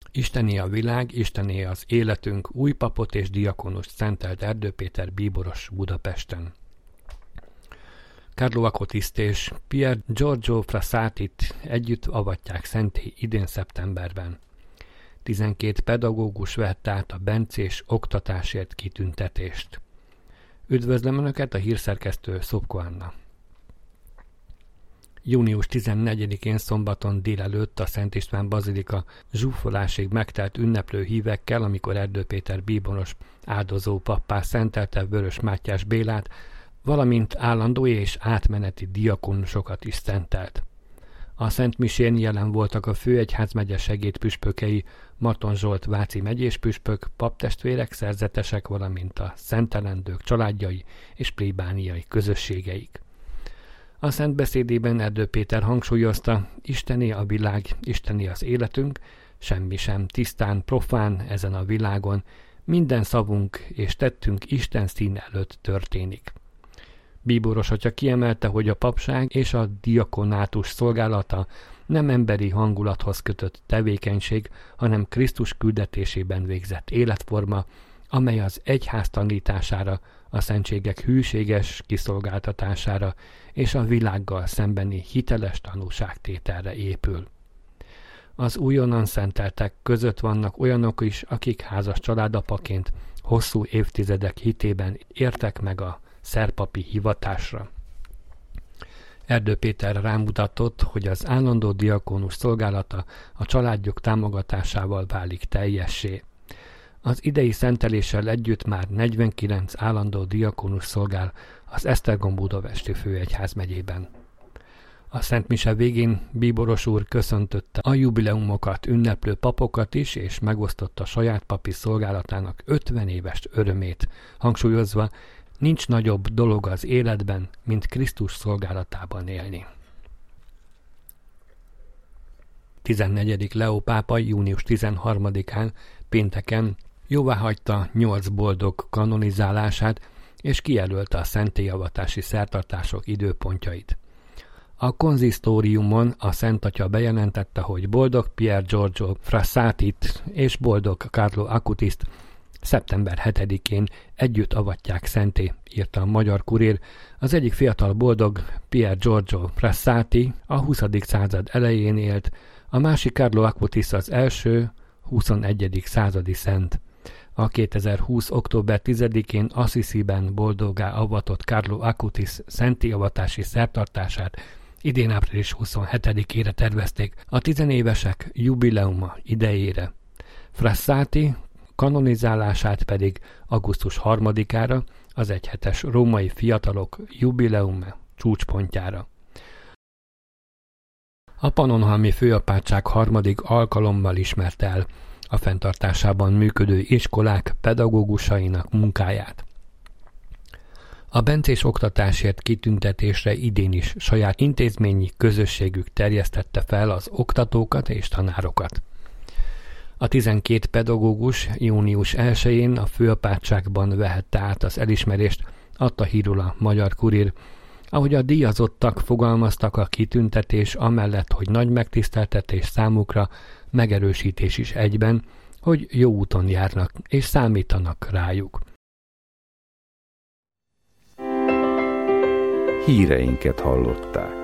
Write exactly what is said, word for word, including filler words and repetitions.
Istené a világ, Istené az életünk, új papot és diakonust szentelt Erdő Péter bíboros Budapesten. Carlo Acutiszt és Pier Giorgio Frassatit együtt avatják szenté idén szeptemberben. tizenkét pedagógus vett át a bencés oktatásért kitüntetést. Üdvözlöm Önöket, a hírszerkesztő Szopko Anna. június tizennegyedikén szombaton délelőtt a Szent István bazilika zsúfolásig megtelt ünneplő hívekkel, amikor Erdő Péter bíboros áldozó pappá szentelte Vörös Mátyás Bélát, valamint állandó és átmeneti diakonusokat is szentelt. A Szent Misén jelen voltak a főegyházmegye segédpüspökei, Marton Zsolt váci megyéspüspök, paptestvérek, szerzetesek, valamint a szentelendők családjai és plébániai közösségeik. A szent beszédében Erdő Péter hangsúlyozta, Istené a világ, Istené az életünk, semmi sem tisztán, profán ezen a világon, minden szavunk és tettünk Isten szín előtt történik. Bíboros atya kiemelte, hogy a papság és a diakonátus szolgálata nem emberi hangulathoz kötött tevékenység, hanem Krisztus küldetésében végzett életforma, amely az egyház tanítására, a szentségek hűséges kiszolgáltatására és a világgal szembeni hiteles tanúságtételre épül. Az újonnan szenteltek között vannak olyanok is, akik házas családapaként hosszú évtizedek hitében értek meg a szerpapi hivatásra. Erdő Péter rámutatott, hogy az állandó diakonus szolgálata a családjuk támogatásával válik teljessé. Az idei szenteléssel együtt már negyvenkilenc állandó diakonus szolgál az Esztergom-Budapesti főegyházmegyében. A Szent Mise végén bíboros úr köszöntötte a jubileumokat ünneplő papokat is, és megosztotta saját papi szolgálatának ötven éves örömét, hangsúlyozva, nincs nagyobb dolog az életben, mint Krisztus szolgálatában élni. tizennegyedik Leó pápa június tizenharmadikán pénteken jóváhagyta nyolc boldog kanonizálását, és kijelölte a szentélyavatási szertartások időpontjait. A konzisztóriumon a Szent Atya bejelentette, hogy boldog Pier Giorgio Frassatit és boldog Carlo Acutiszt szeptember hetedikén együtt avatják szenté, írta a Magyar Kurér. Az egyik fiatal boldog, Pier Giorgio Frassati, a huszadik század elején élt, a másik Carlo Acutis az első, huszonegyedik századi szent. A kétezer-húsz. október tizedikén Assisi-ben boldoggá avatott Carlo Acutis szenti avatási szertartását idén április huszonhetedikére tervezték a tizenévesek jubileuma idejére. Frassati kanonizálását pedig augusztus harmadikára, az egyhetes római fiatalok jubileuma csúcspontjára. A Pannonhalmi Főapátság harmadik alkalommal ismerte el a fenntartásában működő iskolák pedagógusainak munkáját. A bencés oktatásért kitüntetésre idén is saját intézményi közösségük terjesztette fel az oktatókat és tanárokat. A tizenkét pedagógus június elsején a főapátságban vehette át az elismerést, adta hírul a Magyar Kurír. Ahogy a díjazottak fogalmaztak, a kitüntetés amellett, hogy nagy megtiszteltetés számukra, megerősítés is egyben, hogy jó úton járnak és számítanak rájuk. Híreinket hallották.